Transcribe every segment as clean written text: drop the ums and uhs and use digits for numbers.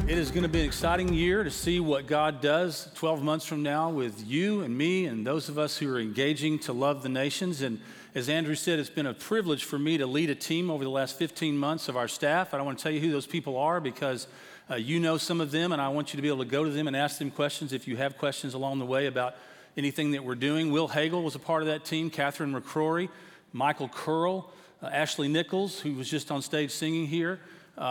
It is going to be an exciting year to see what God does 12 months from now with you and me and those of us who are engaging to love the nations. And as Andrew said, it's been a privilege for me to lead a team over the last 15 months of our staff. I don't want to tell you who those people are because you know some of them, and I want you to be able to go to them and ask them questions if you have questions along the way about anything that we're doing. Will Hagel was a part of that team, Catherine McCrory, Michael Curl, Ashley Nichols, who was just on stage singing here,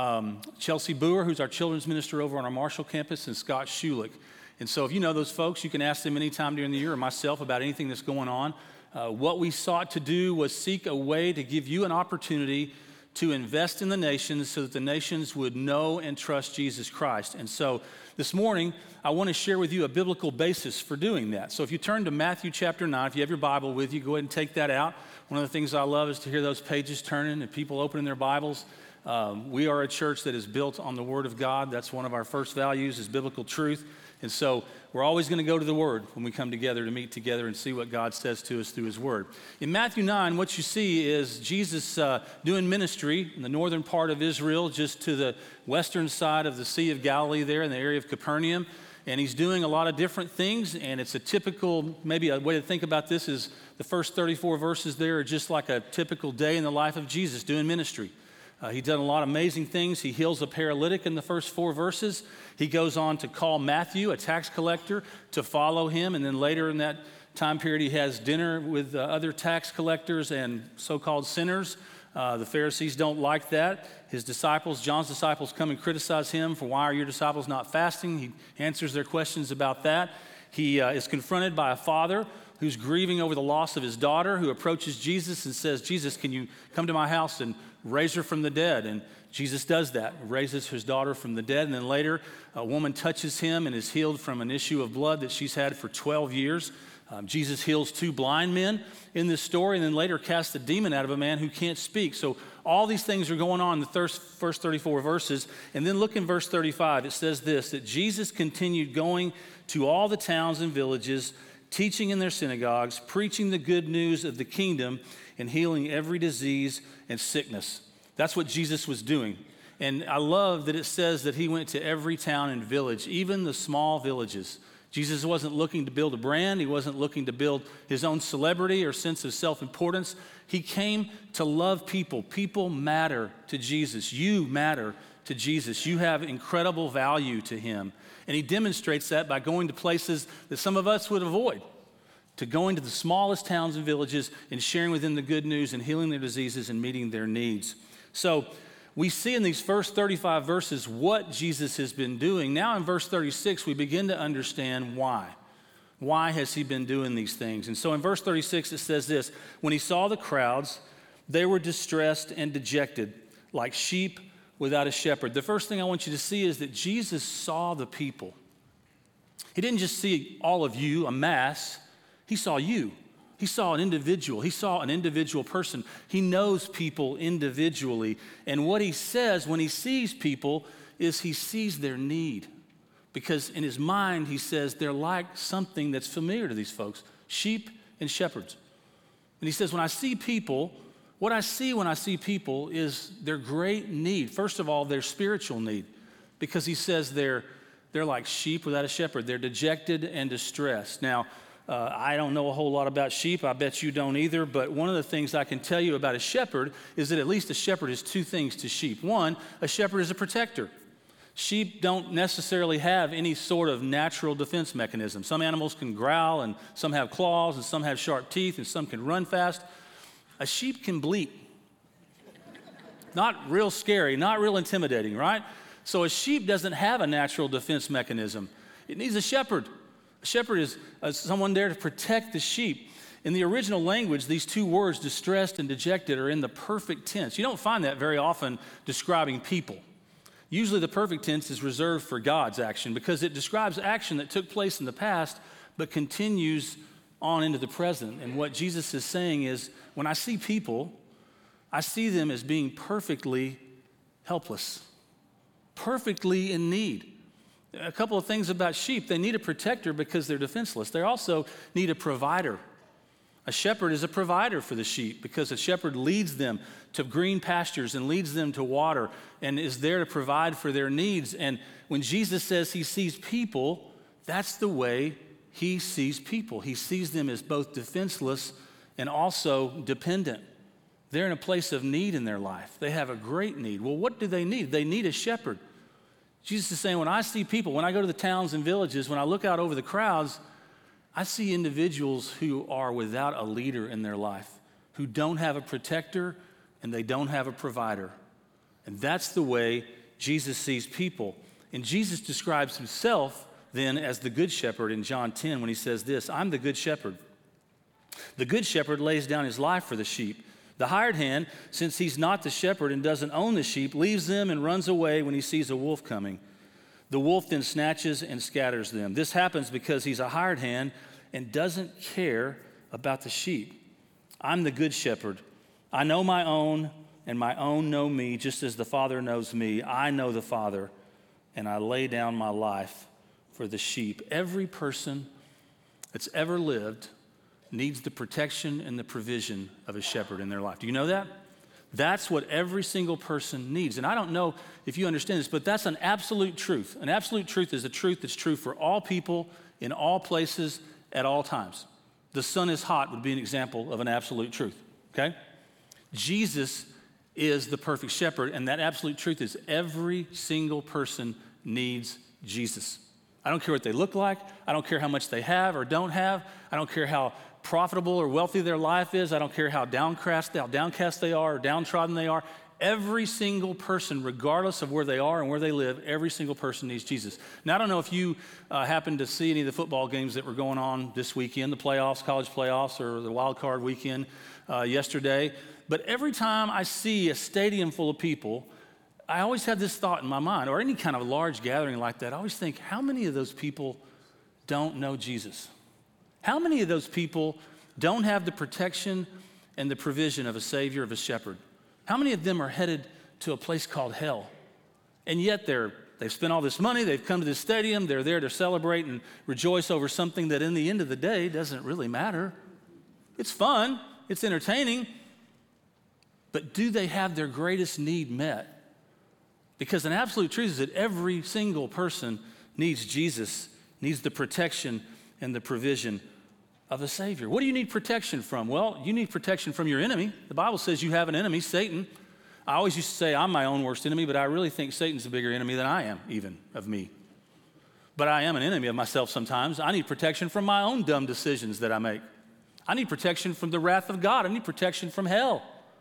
Chelsea Boer, who's our children's minister over on our Marshall campus, and Scott Schulich. And so if you know those folks, you can ask them anytime during the year or myself about anything that's going on. What we sought to do was seek a way to give you an opportunity to invest in the nations so that the nations would know and trust Jesus Christ. And so this morning, I want to share with you a biblical basis for doing that. So if you turn to Matthew chapter 9, if you have your Bible with you, go ahead and take that out. One of the things I love is to hear those pages turning and people opening their Bibles. We are a church that is built on the Word of God. That's one of our first values is biblical truth. And so we're always going to go to the Word when we come together to meet together and see what God says to us through His Word. In Matthew 9, what you see is Jesus doing ministry in the northern part of Israel, just to the western side of the Sea of Galilee there in the area of Capernaum. And He's doing a lot of different things, and it's a typical, maybe a way to think about this is the first 34 verses there are just like a typical day in the life of Jesus doing ministry. He's done a lot of amazing things. He heals a paralytic in the first 4 verses. He goes on to call Matthew, a tax collector, to follow him. And then later in that time period, he has dinner with other tax collectors and so-called sinners. The Pharisees don't like that. His disciples, John's disciples, come and criticize him for why are your disciples not fasting? He answers their questions about that. He is confronted by a father who's grieving over the loss of his daughter, who approaches Jesus and says, Jesus, can you come to my house and raise her from the dead? And Jesus does that, raises his daughter from the dead. And then later, a woman touches him and is healed from an issue of blood that she's had for 12 years. Jesus heals 2 blind men in this story, and then later casts a demon out of a man who can't speak. So all these things are going on in the first 34 verses. And then look in verse 35. It says this, that Jesus continued going to all the towns and villages, teaching in their synagogues, preaching the good news of the kingdom, and healing every disease and sickness. That's what Jesus was doing. And I love that it says that he went to every town and village, even the small villages. Jesus wasn't looking to build a brand. He wasn't looking to build his own celebrity or sense of self-importance. He came to love people. People matter to Jesus. You matter to Jesus. You have incredible value to him. And he demonstrates that by going to places that some of us would avoid, to going to the smallest towns and villages and sharing with them the good news and healing their diseases and meeting their needs. So we see in these first 35 verses what Jesus has been doing. Now in verse 36, we begin to understand why. Why has he been doing these things? And so in verse 36, it says this, when he saw the crowds, they were distressed and dejected, like sheep without a shepherd. The first thing I want you to see is that Jesus saw the people. He didn't just see all of you, a mass. He saw you. He saw an individual. He saw an individual person. He knows people individually. And what he says when he sees people is he sees their need. Because in his mind, he says they're like something that's familiar to these folks, sheep and shepherds. And he says, when I see people, what I see when I see people is their great need. First of all, their spiritual need. Because he says they're like sheep without a shepherd. They're dejected and distressed. Now, I don't know a whole lot about sheep. I bet you don't either. But one of the things I can tell you about a shepherd is that at least a shepherd is 2 things to sheep. One, a shepherd is a protector. Sheep don't necessarily have any sort of natural defense mechanism. Some animals can growl, and some have claws, and some have sharp teeth, and some can run fast. A sheep can bleat. Not real scary, not real intimidating, right? So a sheep doesn't have a natural defense mechanism. It needs a shepherd. A shepherd is someone there to protect the sheep. In the original language, these 2 words, distressed and dejected, are in the perfect tense. You don't find that very often describing people. Usually the perfect tense is reserved for God's action because it describes action that took place in the past but continues on into the present. And what Jesus is saying is, when I see people, I see them as being perfectly helpless, perfectly in need. A couple of things about sheep. They need a protector because they're defenseless. They also need a provider. A shepherd is a provider for the sheep because a shepherd leads them to green pastures and leads them to water and is there to provide for their needs. And when Jesus says he sees people, that's the way he sees people. He sees them as both defenseless and also dependent. They're in a place of need in their life. They have a great need. Well, what do they need? They need a shepherd. Jesus is saying, when I see people, when I go to the towns and villages, when I look out over the crowds, I see individuals who are without a leader in their life, who don't have a protector and they don't have a provider. And that's the way Jesus sees people. And Jesus describes himself then as the good shepherd in John 10 when he says this, I'm the good shepherd. The good shepherd lays down his life for the sheep. The hired hand, since he's not the shepherd and doesn't own the sheep, leaves them and runs away when he sees a wolf coming. The wolf then snatches and scatters them. This happens because he's a hired hand and doesn't care about the sheep. I'm the good shepherd. I know my own, and my own know me, just as the Father knows me. I know the Father, and I lay down my life for the sheep. Every person that's ever lived needs the protection and the provision of a shepherd in their life. Do you know that? That's what every single person needs. And I don't know if you understand this, but that's an absolute truth. An absolute truth is a truth that's true for all people, in all places, at all times. The sun is hot would be an example of an absolute truth, okay? Jesus is the perfect shepherd, and that absolute truth is every single person needs Jesus. I don't care what they look like. I don't care how much they have or don't have. I don't care how profitable or wealthy their life is. I don't care how downcast they are or downtrodden they are. Every single person, regardless of where they are and where they live, every single person needs Jesus. Now, I don't know if you happened to see any of the football games that were going on this weekend, the playoffs, college playoffs, or the wild card weekend yesterday. But every time I see a stadium full of people, I always have this thought in my mind, or any kind of large gathering like that, I always think, how many of those people don't know Jesus? How many of those people don't have the protection and the provision of a Savior, of a shepherd? How many of them are headed to a place called hell? And yet they've spent all this money, they've come to this stadium, they're there to celebrate and rejoice over something that in the end of the day doesn't really matter. It's fun, it's entertaining, but do they have their greatest need met? Because an absolute truth is that every single person needs Jesus, needs the protection and the provision of a Savior. What do you need protection from? Well, you need protection from your enemy. The Bible says you have an enemy, Satan. I always used to say I'm my own worst enemy, but I really think Satan's a bigger enemy than I am, even, of me. But I am an enemy of myself sometimes. I need protection from my own dumb decisions that I make. I need protection from the wrath of God. I need protection from hell.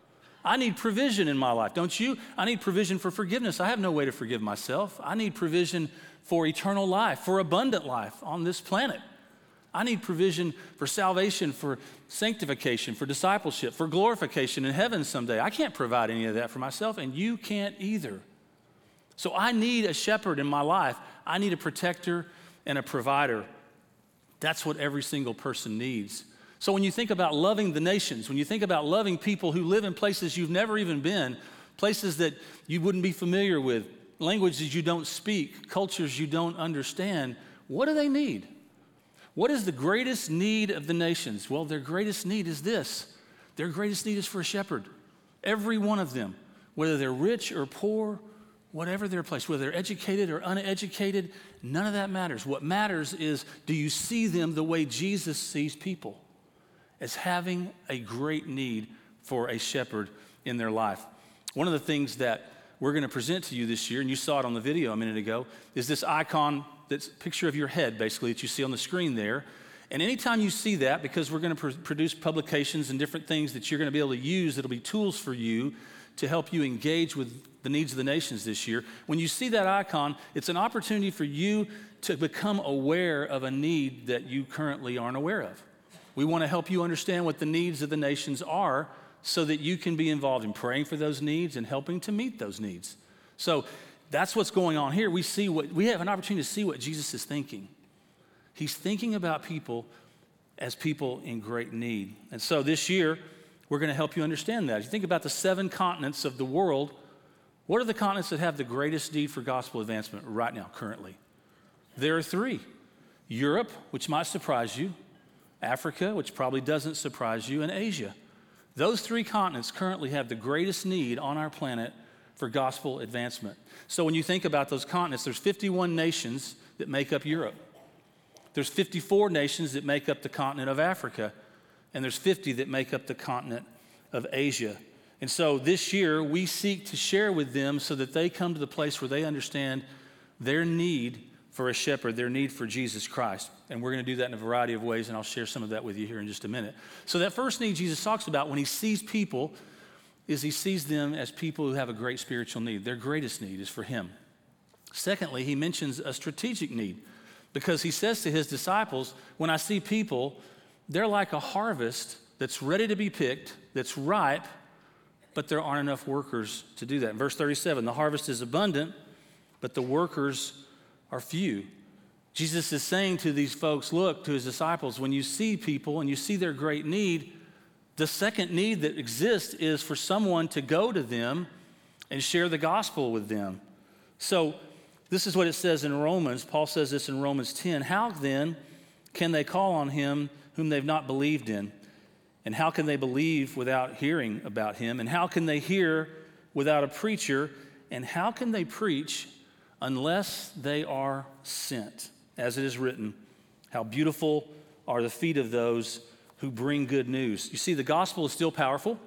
I need provision in my life, don't you? I need provision for forgiveness. I have no way to forgive myself. I need provision for eternal life, for abundant life on this planet. I need provision for salvation, for sanctification, for discipleship, for glorification in heaven someday. I can't provide any of that for myself, and you can't either. So I need a shepherd in my life. I need a protector and a provider. That's what every single person needs. So when you think about loving the nations, when you think about loving people who live in places you've never even been, places that you wouldn't be familiar with, languages you don't speak, cultures you don't understand, what do they need? What is the greatest need of the nations? Well, their greatest need is this. Their greatest need is for a shepherd. Every one of them, whether they're rich or poor, whatever their place, whether they're educated or uneducated, none of that matters. What matters is, do you see them the way Jesus sees people? As having a great need for a shepherd in their life. One of the things that we're going to present to you this year, and you saw it on the video a minute ago, is this icon that's a picture of your head, basically, that you see on the screen there. And anytime you see that, because we're going to produce publications and different things that you're going to be able to use, that'll be tools for you to help you engage with the needs of the nations this year. When you see that icon, it's an opportunity for you to become aware of a need that you currently aren't aware of. We want to help you understand what the needs of the nations are so that you can be involved in praying for those needs and helping to meet those needs. So that's what's going on here. We have an opportunity to see what Jesus is thinking. He's thinking about people as people in great need. And so this year, we're going to help you understand that. If you think about the 7 continents of the world, what are the continents that have the greatest need for gospel advancement right now, currently? There are 3. Europe, which might surprise you. Africa, which probably doesn't surprise you, and Asia. Those three continents currently have the greatest need on our planet for gospel advancement. So when you think about those continents, there's 51 nations that make up Europe. There's 54 nations that make up the continent of Africa, and there's 50 that make up the continent of Asia. And so this year, we seek to share with them so that they come to the place where they understand their need for a shepherd, their need for Jesus Christ. And we're going to do that in a variety of ways, and I'll share some of that with you here in just a minute. So that first need Jesus talks about when he sees people is he sees them as people who have a great spiritual need. Their greatest need is for him. Secondly, he mentions a strategic need because he says to his disciples, when I see people, they're like a harvest that's ready to be picked, that's ripe, but there aren't enough workers to do that. In verse 37, the harvest is abundant, but the workers are few. Jesus is saying to these folks, look, to his disciples, when you see people and you see their great need, the second need that exists is for someone to go to them and share the gospel with them. So this is what it says in Romans. Paul says this in Romans 10. How then can they call on him whom they've not believed in? And how can they believe without hearing about him? And how can they hear without a preacher? And how can they preach unless they are sent? As it is written, how beautiful are the feet of those who bring good news. You see, the gospel is still powerful.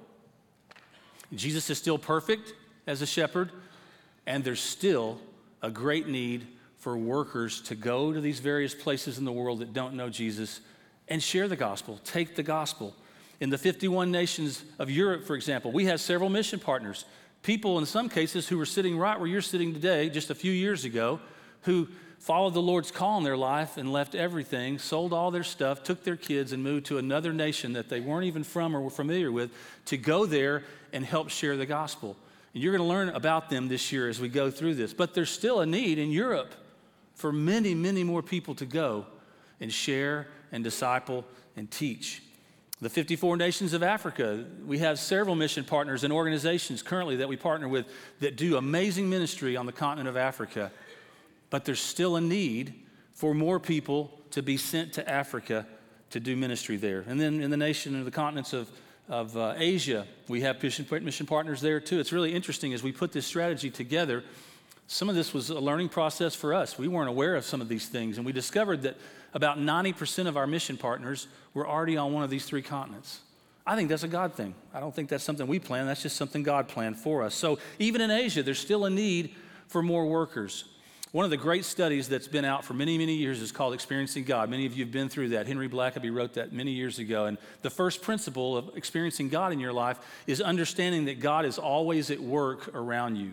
Jesus is still perfect as a shepherd, and there's still a great need for workers to go to these various places in the world that don't know Jesus and share the gospel, take the gospel. In the 51 nations of Europe, for example, we have several mission partners. People, in some cases, who were sitting right where you're sitting today, just a few years ago, who followed the Lord's call in their life and left everything, sold all their stuff, took their kids and moved to another nation that they weren't even from or were familiar with to go there and help share the gospel. And you're going to learn about them this year as we go through this. But there's still a need in Europe for many, many more people to go and share and disciple and teach. The 54 nations of Africa, we have several mission partners and organizations currently that we partner with that do amazing ministry on the continent of Africa. But there's still a need for more people to be sent to Africa to do ministry there. And then in the nation of the continents of Asia, we have mission partners there too. It's really interesting as we put this strategy together. Some of this was a learning process for us. We weren't aware of some of these things, and we discovered that about 90% of our mission partners were already on one of these three continents. I think that's a God thing. I don't think that's something we planned. That's just something God planned for us. So even in Asia, there's still a need for more workers. One of the great studies that's been out for many, many years is called Experiencing God. Many of you have been through that. Henry Blackaby wrote that many years ago. And the first principle of experiencing God in your life is understanding that God is always at work around you.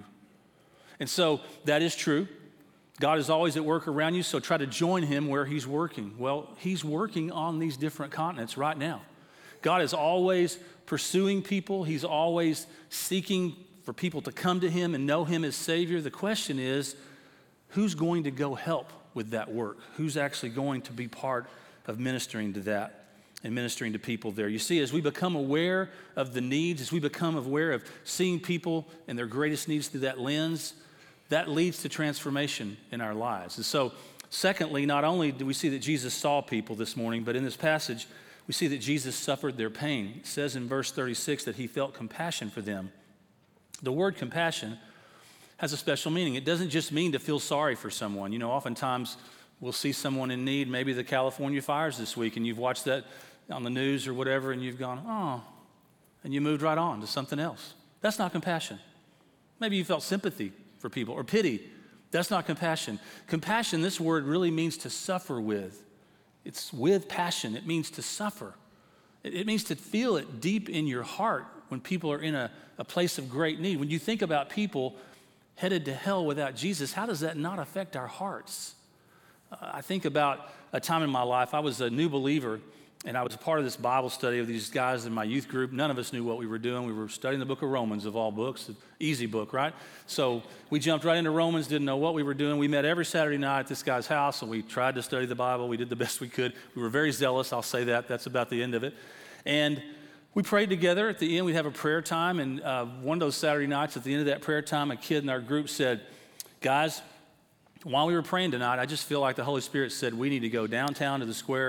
And so that is true. God is always at work around you, so try to join him where he's working. Well, he's working on these different continents right now. God is always pursuing people. He's always seeking for people to come to him and know him as Savior. The question is, who's going to go help with that work? Who's actually going to be part of ministering to that and ministering to people there? You see, as we become aware of the needs, as we become aware of seeing people and their greatest needs through that lens, that leads to transformation in our lives. And so, secondly, not only do we see that Jesus saw people this morning, but in this passage, we see that Jesus suffered their pain. It says in verse 36 that he felt compassion for them. The word compassion has a special meaning. It doesn't just mean to feel sorry for someone. You know, oftentimes we'll see someone in need, maybe the California fires this week, and you've watched that on the news or whatever, and you've gone, oh, and you moved right on to something else. That's not compassion. Maybe you felt sympathy for people or pity. That's not compassion. Compassion, this word really means to suffer with. It's with passion. It means to suffer. It means to feel it deep in your heart when people are in a place of great need. When you think about people headed to hell without Jesus, how does that not affect our hearts? I think about a time in my life, I was a new believer, and I was a part of this Bible study of these guys in my youth group. None of us knew what we were doing. We were studying the book of Romans, of all books, an easy book, right? So we jumped right into Romans, didn't know what we were doing. We met every Saturday night at this guy's house, and we tried to study the Bible. We did the best we could. We were very zealous, I'll say that. That's about the end of it. And we prayed together. At the end, we'd have a prayer time, and one of those Saturday nights, at the end of that prayer time, a kid in our group said, guys, while we were praying tonight, I just feel like the Holy Spirit said we need to go downtown to the square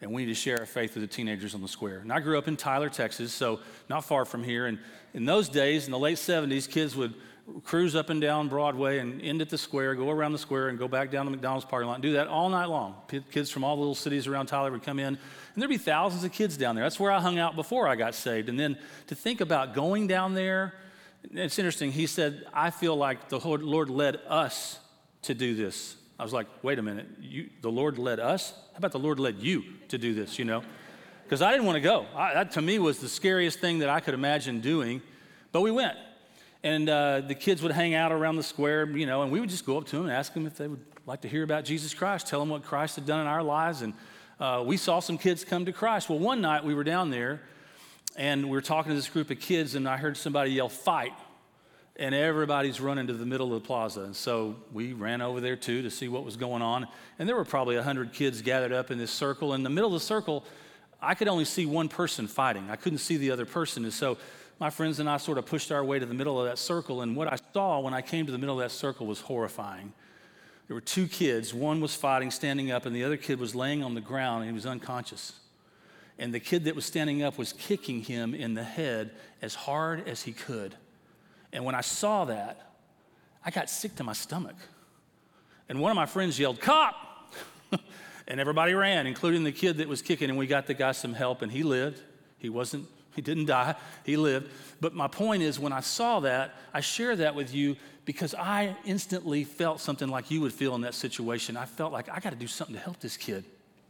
and we need to share our faith with the teenagers on the square. And I grew up in Tyler, Texas, so not far from here. And in those days, in the late 70s, kids would cruise up and down Broadway and end at the square, go around the square, and go back down the McDonald's parking lot and do that all night long. Kids from all the little cities around Tyler would come in, and there'd be thousands of kids down there. That's where I hung out before I got saved. And then to think about going down there, it's interesting. He said, I feel like the Lord led us to do this. I was like, wait a minute, the Lord led us? How about the Lord led you to do this, Because I didn't want to go. That to me was the scariest thing that I could imagine doing, but we went. And the kids would hang out around the square, and we would just go up to them and ask them if they would like to hear about Jesus Christ, tell them what Christ had done in our lives. And we saw some kids come to Christ. Well, one night we were down there, and we were talking to this group of kids, and I heard somebody yell, "Fight." And everybody's running to the middle of the plaza. And so we ran over there too to see what was going on. And there were probably 100 kids gathered up in this circle. In the middle of the circle, I could only see one person fighting. I couldn't see the other person. And so my friends and I sort of pushed our way to the middle of that circle. And what I saw when I came to the middle of that circle was horrifying. There were two kids. One was fighting, standing up, and the other kid was laying on the ground, and he was unconscious. And the kid that was standing up was kicking him in the head as hard as he could. And when I saw that, I got sick to my stomach. And one of my friends yelled, "Cop!" And everybody ran, including the kid that was kicking, and we got the guy some help, and he lived. He didn't die, he lived. But my point is, when I saw that, I share that with you because I instantly felt something like you would feel in that situation. I felt like I got to do something to help this kid.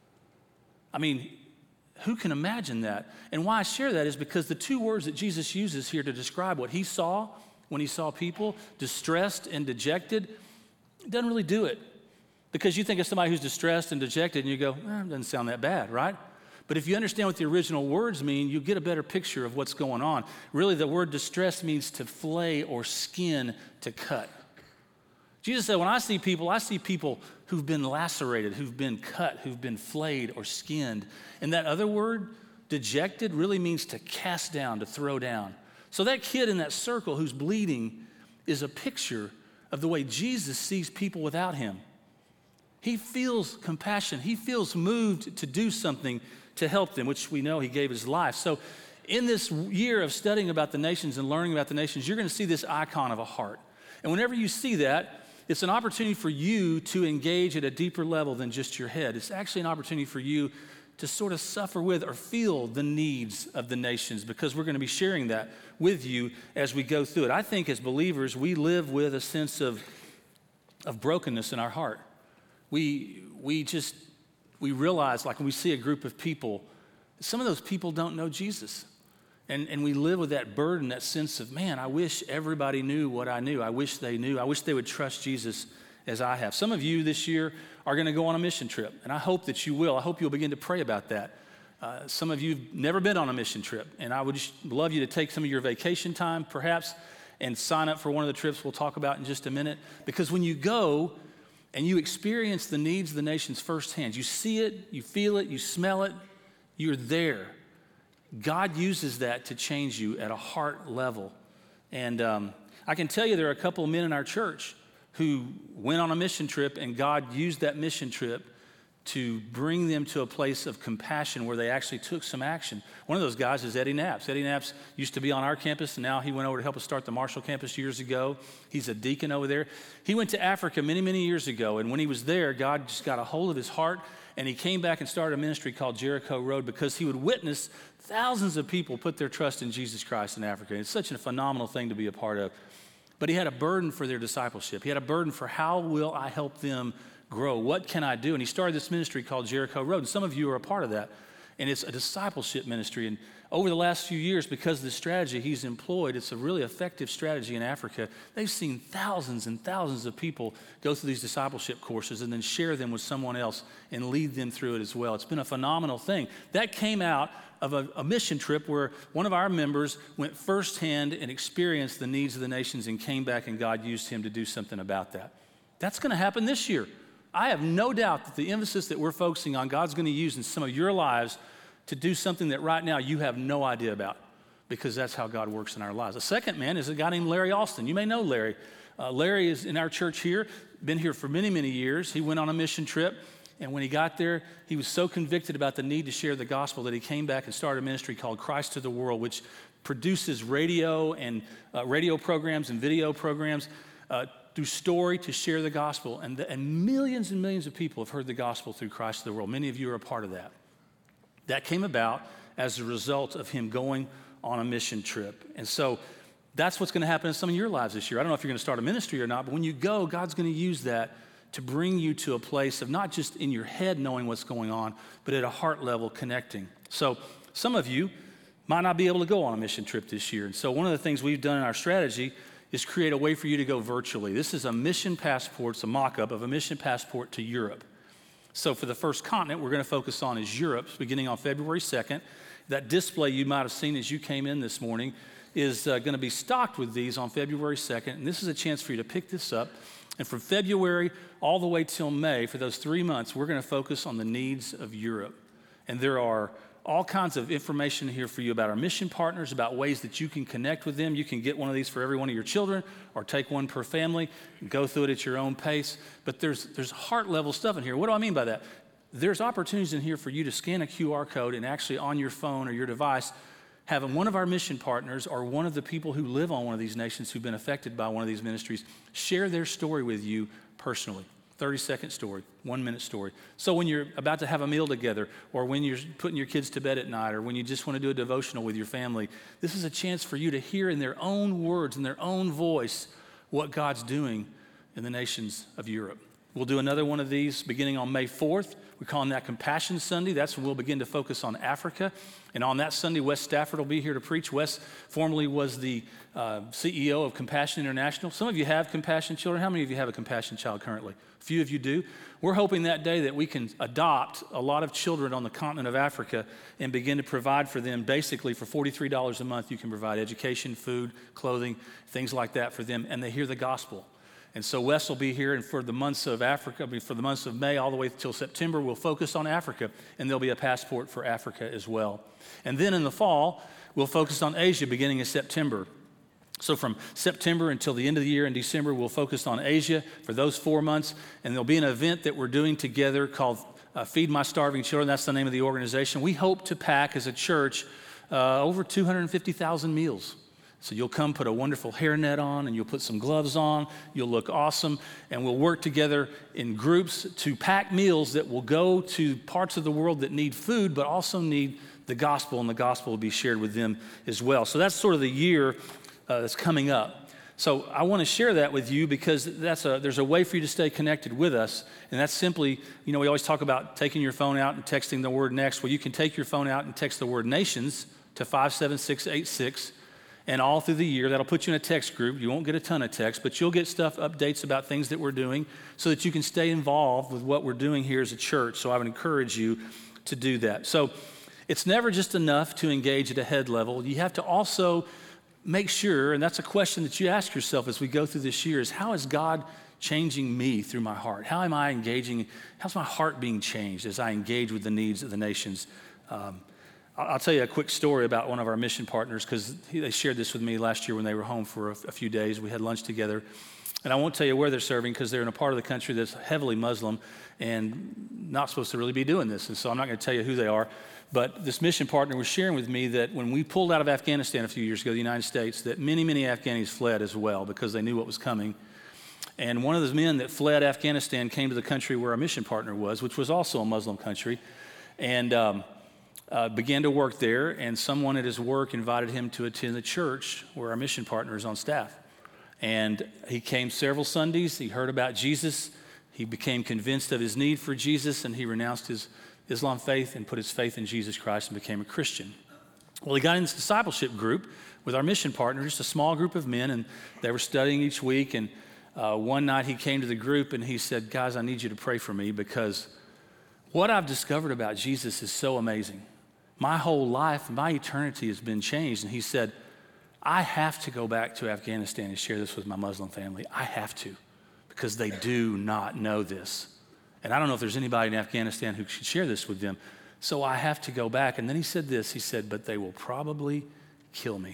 I mean, who can imagine that? And why I share that is because the two words that Jesus uses here to describe what he saw when he saw people distressed and dejected, it doesn't really do it. Because you think of somebody who's distressed and dejected and you go, it doesn't sound that bad, right? But if you understand what the original words mean, you get a better picture of what's going on. Really, the word distress means to flay or skin, to cut. Jesus said, when I see people who've been lacerated, who've been cut, who've been flayed or skinned. And that other word, dejected, really means to cast down, to throw down. So that kid in that circle who's bleeding is a picture of the way Jesus sees people without him. He feels compassion. He feels moved to do something to help them, which we know he gave his life. So in this year of studying about the nations and learning about the nations, you're going to see this icon of a heart. And whenever you see that, it's an opportunity for you to engage at a deeper level than just your head. It's actually an opportunity for you to sort of suffer with or feel the needs of the nations, because we're going to be sharing that with you as we go through it. I think as believers, we live with a sense of brokenness in our heart. We realize, like when we see a group of people, some of those people don't know Jesus. And we live with that burden, that sense of, man, I wish everybody knew what I knew. I wish they knew. I wish they would trust Jesus as I have. Some of you this year are going to go on a mission trip, and I hope that you will. I hope you'll begin to pray about that. Some of you have never been on a mission trip, and I would just love you to take some of your vacation time, perhaps, and sign up for one of the trips we'll talk about in just a minute. Because when you go and you experience the needs of the nations firsthand, you see it, you feel it, you smell it, you're there. God uses that to change you at a heart level. And I can tell you there are a couple of men in our church who went on a mission trip, and God used that mission trip to bring them to a place of compassion where they actually took some action. One of those guys is Eddie Knaps. Eddie Knaps used to be on our campus, and now he went over to help us start the Marshall campus years ago. He's a deacon over there. He went to Africa many, many years ago, and when he was there, God just got a hold of his heart, and he came back and started a ministry called Jericho Road because he would witness thousands of people put their trust in Jesus Christ in Africa. It's such a phenomenal thing to be a part of. But he had a burden for their discipleship. He had a burden for how will I help them grow? What can I do? And he started this ministry called Jericho Road. And some of you are a part of that. And it's a discipleship ministry. And over the last few years, because of the strategy he's employed, it's a really effective strategy in Africa. They've seen thousands and thousands of people go through these discipleship courses and then share them with someone else and lead them through it as well. It's been a phenomenal thing. That came out of a mission trip where one of our members went firsthand and experienced the needs of the nations and came back, and God used him to do something about that. That's going to happen this year. I have no doubt that the emphasis that we're focusing on, God's going to use in some of your lives to do something that right now you have no idea about, because that's how God works in our lives. The second man is a guy named Larry Austin. You may know Larry. Larry is in our church here, been here for many, many years. He went on a mission trip, And when he got there, he was so convicted about the need to share the gospel that he came back and started a ministry called Christ to the World, which produces radio and radio programs and video programs through story to share the gospel. And millions of people have heard the gospel through Christ to the World. Many of you are a part of that. That came about as a result of him going on a mission trip. And so that's what's going to happen in some of your lives this year. I don't know if you're going to start a ministry or not, but when you go, God's going to use that to bring you to a place of not just in your head knowing what's going on, but at a heart level connecting. So some of you might not be able to go on a mission trip this year. And so one of the things we've done in our strategy is create a way for you to go virtually. This is a mission passport. It's a mock-up of a mission passport to Europe. So for the first continent we're going to focus on is Europe, beginning on February 2nd. That display you might have seen as you came in this morning is going to be stocked with these on February 2nd. And this is a chance for you to pick this up. And from February all the way till May, for those 3 months, we're going to focus on the needs of Europe. And there are all kinds of information here for you about our mission partners, about ways that you can connect with them. You can get one of these for every one of your children or take one per family and go through it at your own pace. But there's heart level stuff in here. What do I mean by that? There's opportunities in here for you to scan a QR code and actually on your phone or your device having one of our mission partners or one of the people who live on one of these nations who've been affected by one of these ministries share their story with you personally. 30-second story, 1-minute story. So when you're about to have a meal together or when you're putting your kids to bed at night or when you just want to do a devotional with your family, this is a chance for you to hear in their own words, in their own voice, what God's doing in the nations of Europe. We'll do another one of these beginning on May 4th. We're calling that Compassion Sunday. That's when we'll begin to focus on Africa. And on that Sunday, Wes Stafford will be here to preach. Wes formerly was the CEO of Compassion International. Some of you have Compassion children. How many of you have a Compassion child currently? A few of you do. We're hoping that day that we can adopt a lot of children on the continent of Africa and begin to provide for them. Basically, for $43 a month, you can provide education, food, clothing, things like that for them, and they hear the gospel. And so Wes will be here, and for the months of for the months of May all the way till September, we'll focus on Africa, and there'll be a passport for Africa as well. And then in the fall, we'll focus on Asia beginning in September. So from September until the end of the year in December, we'll focus on Asia for those 4 months, and there'll be an event that we're doing together called Feed My Starving Children. That's the name of the organization. We hope to pack as a church over 250,000 meals. So you'll come put a wonderful hairnet on and you'll put some gloves on, you'll look awesome, and we'll work together in groups to pack meals that will go to parts of the world that need food but also need the gospel, and the gospel will be shared with them as well. So that's sort of the year that's coming up. So I want to share that with you because there's a way for you to stay connected with us, and that's simply, we always talk about taking your phone out and texting the word next. Well, you can take your phone out and text the word nations to 57686. And all through the year, that'll put you in a text group. You won't get a ton of text, but you'll get updates about things that we're doing so that you can stay involved with what we're doing here as a church. So I would encourage you to do that. So it's never just enough to engage at a head level. You have to also make sure, and that's a question that you ask yourself as we go through this year, is how is God changing me through my heart? How am I engaging? How's my heart being changed as I engage with the needs of the nations? I'll tell you a quick story about one of our mission partners because they shared this with me last year when they were home for a few days. We had lunch together. And I won't tell you where they're serving because they're in a part of the country that's heavily Muslim and not supposed to really be doing this. And so I'm not going to tell you who they are. But this mission partner was sharing with me that when we pulled out of Afghanistan a few years ago, the United States, that many Afghanis fled as well because they knew what was coming. And one of those men that fled Afghanistan came to the country where our mission partner was, which was also a Muslim country, and began to work there, and someone at his work invited him to attend the church where our mission partner is on staff. And he came several Sundays, he heard about Jesus, he became convinced of his need for Jesus, and he renounced his Islam faith and put his faith in Jesus Christ and became a Christian. Well, he got in this discipleship group with our mission partner, just a small group of men, and they were studying each week, and one night he came to the group and he said, "Guys, I need you to pray for me because what I've discovered about Jesus is so amazing. My whole life, my eternity has been changed." And he said, "I have to go back to Afghanistan and share this with my Muslim family. I have to, because they do not know this. And I don't know if there's anybody in Afghanistan who should share this with them. So I have to go back." And then he said this, he said, "But they will probably kill me."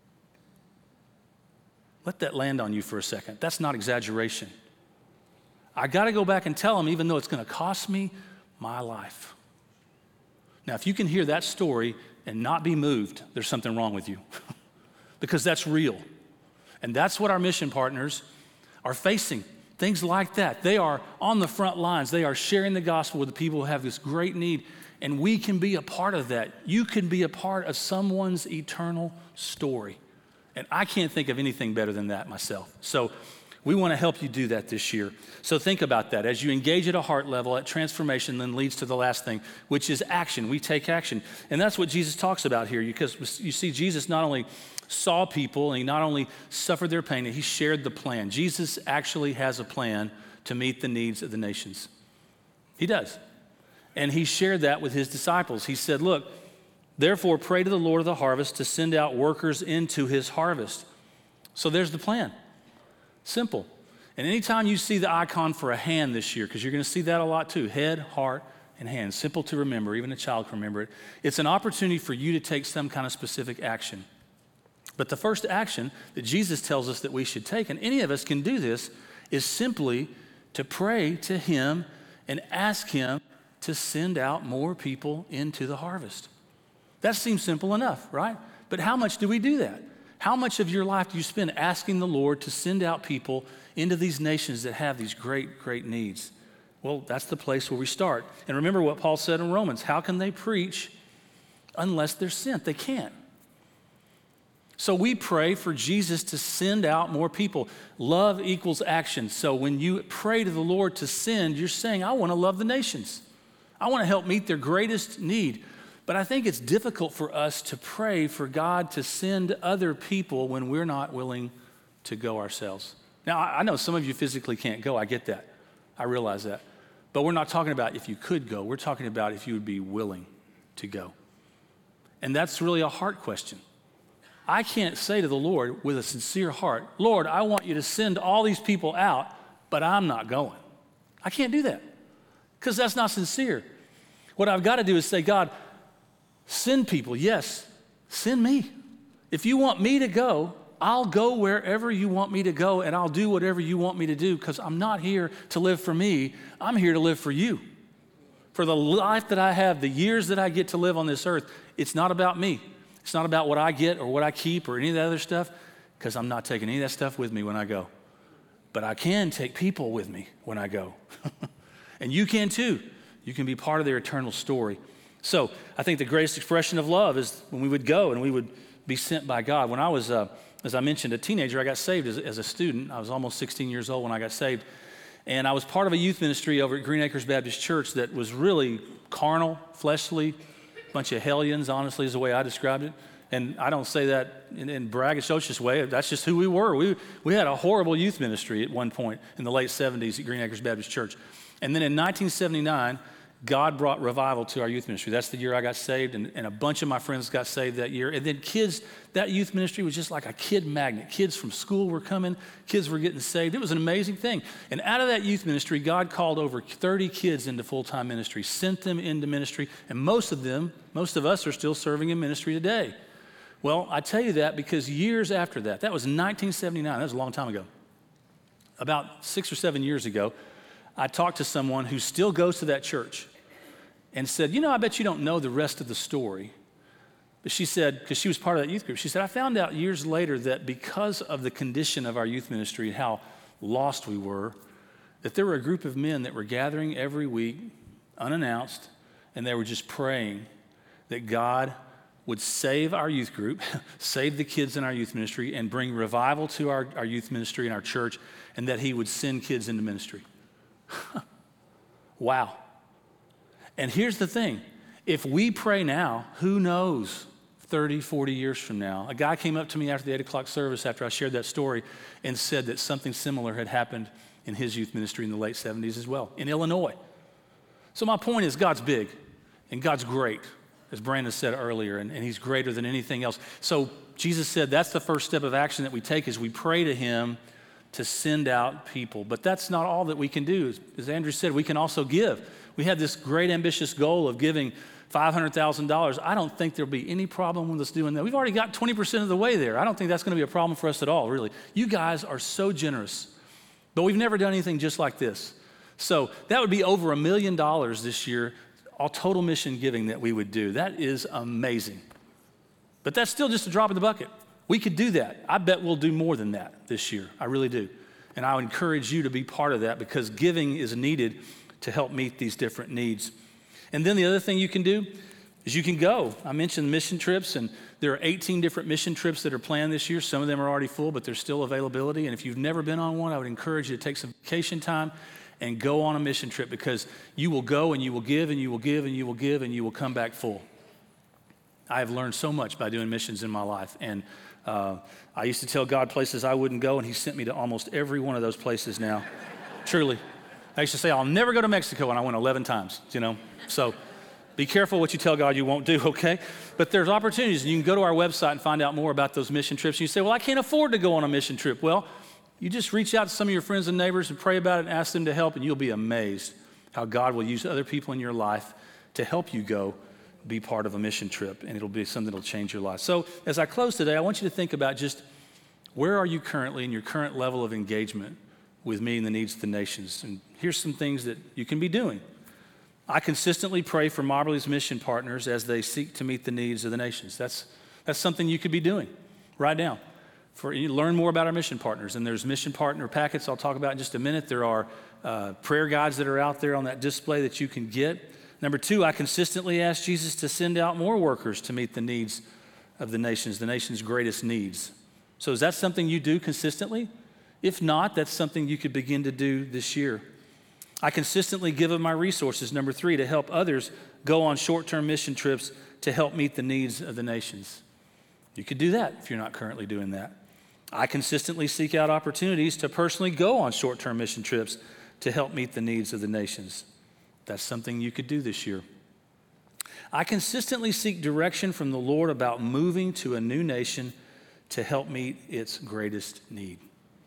Let that land on you for a second. That's not exaggeration. I got to go back and tell them, even though it's going to cost me my life. Now, if you can hear that story and not be moved, there's something wrong with you because that's real. And that's what our mission partners are facing, things like that. They are on the front lines. They are sharing the gospel with the people who have this great need, and we can be a part of that. You can be a part of someone's eternal story, and I can't think of anything better than that myself. So we want to help you do that this year. So think about that. As you engage at a heart level, that transformation then leads to the last thing, which is action. We take action. And that's what Jesus talks about here, because you see, Jesus not only saw people and he not only suffered their pain, he shared the plan. Jesus actually has a plan to meet the needs of the nations. He does. And he shared that with his disciples. He said, look, therefore pray to the Lord of the harvest to send out workers into his harvest. So there's the plan. Simple. And anytime you see the icon for a hand this year, because you're going to see that a lot too, head, heart, and hand. Simple to remember, even a child can remember it. It's an opportunity for you to take some kind of specific action. But the first action that Jesus tells us that we should take, and any of us can do this, is simply to pray to him and ask him to send out more people into the harvest. That seems simple enough, right? But how much do we do that? How much of your life do you spend asking the Lord to send out people into these nations that have these great, great needs? Well, that's the place where we start. And remember what Paul said in Romans, how can they preach unless they're sent? They can't. So we pray for Jesus to send out more people. Love equals action. So when you pray to the Lord to send, you're saying, I want to love the nations. I want to help meet their greatest need. But I think it's difficult for us to pray for God to send other people when we're not willing to go ourselves. Now, I know some of you physically can't go. I get that. I realize that. But we're not talking about if you could go. We're talking about if you would be willing to go. And that's really a heart question. I can't say to the Lord with a sincere heart, Lord, I want you to send all these people out, but I'm not going. I can't do that because that's not sincere. What I've got to do is say, God, send people. Yes, send me. If you want me to go, I'll go wherever you want me to go, and I'll do whatever you want me to do because I'm not here to live for me. I'm here to live for you. For the life that I have, the years that I get to live on this earth, it's not about me. It's not about what I get or what I keep or any of that other stuff because I'm not taking any of that stuff with me when I go. But I can take people with me when I go. And you can too. You can be part of their eternal story. So I think the greatest expression of love is when we would go and we would be sent by God. When I was, as I mentioned, a teenager, I got saved as a student. I was almost 16 years old when I got saved. And I was part of a youth ministry over at Green Acres Baptist Church that was really carnal, fleshly, bunch of hellions, honestly, is the way I described it. And I don't say that in braggadocious way. That's just who we were. We had a horrible youth ministry at one point in the late 70s at Green Acres Baptist Church. And then in 1979, God brought revival to our youth ministry. That's the year I got saved, and a bunch of my friends got saved that year. And then kids, that youth ministry was just like a kid magnet. Kids from school were coming. Kids were getting saved. It was an amazing thing. And out of that youth ministry, God called over 30 kids into full-time ministry, sent them into ministry, and most of us are still serving in ministry today. Well, I tell you that because years after that was 1979, that was a long time ago. About 6 or 7 years ago, I talked to someone who still goes to that church and said, I bet you don't know the rest of the story. But she said, because she was part of that youth group, she said, I found out years later that because of the condition of our youth ministry and how lost we were, that there were a group of men that were gathering every week, unannounced, and they were just praying that God would save our youth group, save the kids in our youth ministry, and bring revival to our youth ministry and our church, and that he would send kids into ministry. Wow. And here's the thing. If we pray now, who knows 30, 40 years from now? A guy came up to me after the 8 o'clock service after I shared that story and said that something similar had happened in his youth ministry in the late 70s as well, in Illinois. So my point is God's big and God's great, as Brandon said earlier, and he's greater than anything else. So Jesus said that's the first step of action that we take is we pray to him to send out people. But that's not all that we can do. As Andrew said, we can also give. We have this great ambitious goal of giving $500,000. I don't think there'll be any problem with us doing that. We've already got 20% of the way there. I don't think that's going to be a problem for us at all, really. You guys are so generous. But we've never done anything just like this. So that would be over $1 million this year, all total mission giving that we would do. That is amazing. But that's still just a drop in the bucket. We could do that. I bet we'll do more than that this year. I really do. And I would encourage you to be part of that because giving is needed to help meet these different needs. And then the other thing you can do is you can go. I mentioned mission trips, and there are 18 different mission trips that are planned this year. Some of them are already full, but there's still availability. And if you've never been on one, I would encourage you to take some vacation time and go on a mission trip because you will go and you will give and you will give and you will give and you will come back full. I have learned so much by doing missions in my life. And I used to tell God places I wouldn't go, and he sent me to almost every one of those places now. Truly. I used to say, I'll never go to Mexico, and I went 11 times, So be careful what you tell God you won't do, okay? But there's opportunities, and you can go to our website and find out more about those mission trips. And you say, well, I can't afford to go on a mission trip. Well, you just reach out to some of your friends and neighbors and pray about it and ask them to help, and you'll be amazed how God will use other people in your life to help you go be part of a mission trip, and it'll be something that'll change your life. So as I close today, I want you to think about just where are you currently in your current level of engagement with meeting the needs of the nations? And here's some things that you can be doing. I consistently pray for Mobberly's mission partners as they seek to meet the needs of the nations. That's something you could be doing right now. You learn more about our mission partners, and there's mission partner packets I'll talk about in just a minute. There are prayer guides that are out there on that display that you can get. Number 2, I consistently ask Jesus to send out more workers to meet the needs of the nation's greatest needs. So is that something you do consistently? If not, that's something you could begin to do this year. I consistently give of my resources, number 3, to help others go on short-term mission trips to help meet the needs of the nations. You could do that if you're not currently doing that. I consistently seek out opportunities to personally go on short-term mission trips to help meet the needs of the nations. That's something you could do this year. I consistently seek direction from the Lord about moving to a new nation to help meet its greatest need.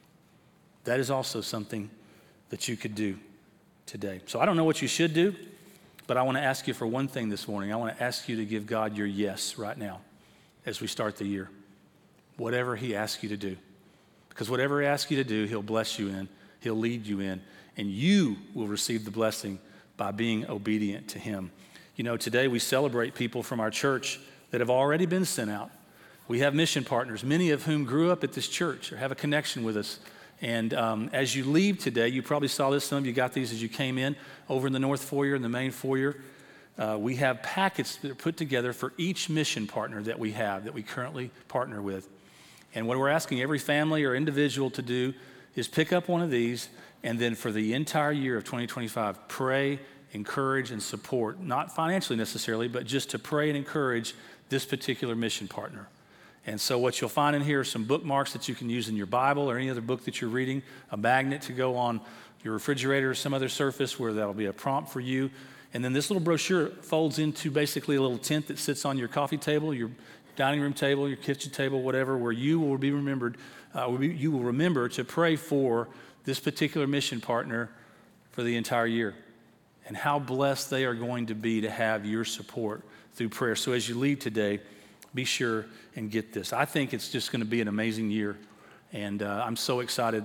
That is also something that you could do today. So I don't know what you should do, but I want to ask you for one thing this morning. I want to ask you to give God your yes right now as we start the year. Whatever he asks you to do. Because whatever he asks you to do, he'll bless you in, he'll lead you in, and you will receive the blessing by being obedient to him. Today we celebrate people from our church that have already been sent out. We have mission partners, many of whom grew up at this church or have a connection with us. And as you leave today, you probably saw this, some of you got these as you came in, over in the north foyer and the main foyer. We have packets that are put together for each mission partner that we have, that we currently partner with. And what we're asking every family or individual to do is pick up one of these, and then for the entire year of 2025, pray, encourage, and support, not financially necessarily, but just to pray and encourage this particular mission partner. And so what you'll find in here are some bookmarks that you can use in your Bible or any other book that you're reading, a magnet to go on your refrigerator or some other surface where that'll be a prompt for you. And then this little brochure folds into basically a little tent that sits on your coffee table, your dining room table, your kitchen table, whatever, where you will be remembered, you will remember to pray for this particular mission partner for the entire year and how blessed they are going to be to have your support through prayer. So as you leave today, be sure and get this. I think it's just going to be an amazing year, and I'm so excited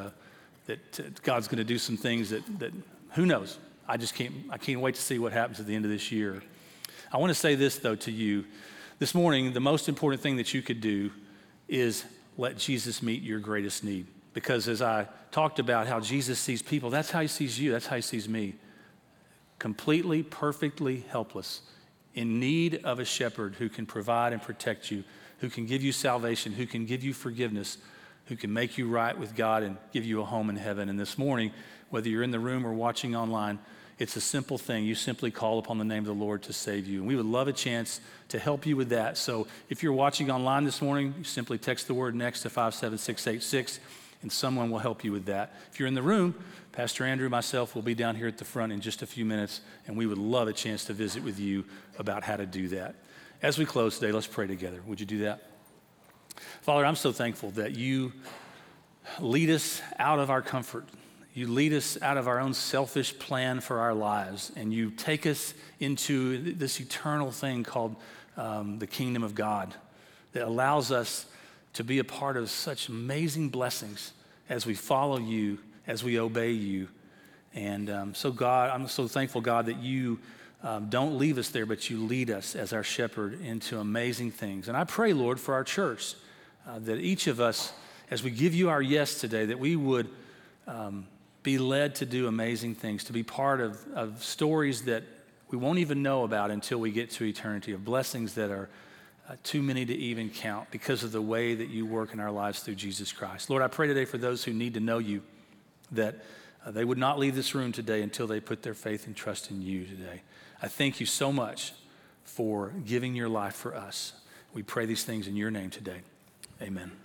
that God's going to do some things that who knows? I can't wait to see what happens at the end of this year. I want to say this, though, to you. This morning, the most important thing that you could do is let Jesus meet your greatest need. Because as I talked about how Jesus sees people, that's how he sees you, that's how he sees me. Completely, perfectly helpless, in need of a shepherd who can provide and protect you, who can give you salvation, who can give you forgiveness, who can make you right with God and give you a home in heaven. And this morning, whether you're in the room or watching online, it's a simple thing. You simply call upon the name of the Lord to save you. And we would love a chance to help you with that. So if you're watching online this morning, you simply text the word NEXT to 57686, and someone will help you with that. If you're in the room, Pastor Andrew and myself will be down here at the front in just a few minutes, and we would love a chance to visit with you about how to do that. As we close today, let's pray together. Would you do that? Father, I'm so thankful that you lead us out of our comfort. You lead us out of our own selfish plan for our lives, and you take us into this eternal thing called the kingdom of God that allows us to be a part of such amazing blessings as we follow you, as we obey you, And so God, I'm so thankful, God, that you don't leave us there, but you lead us as our shepherd into amazing things. And I pray, Lord, for our church, that each of us, as we give you our yes today, that we would be led to do amazing things, to be part of stories that we won't even know about until we get to eternity, of blessings that are too many to even count because of the way that you work in our lives through Jesus Christ. Lord, I pray today for those who need to know you, that they would not leave this room today until they put their faith and trust in you today. I thank you so much for giving your life for us. We pray these things in your name today. Amen.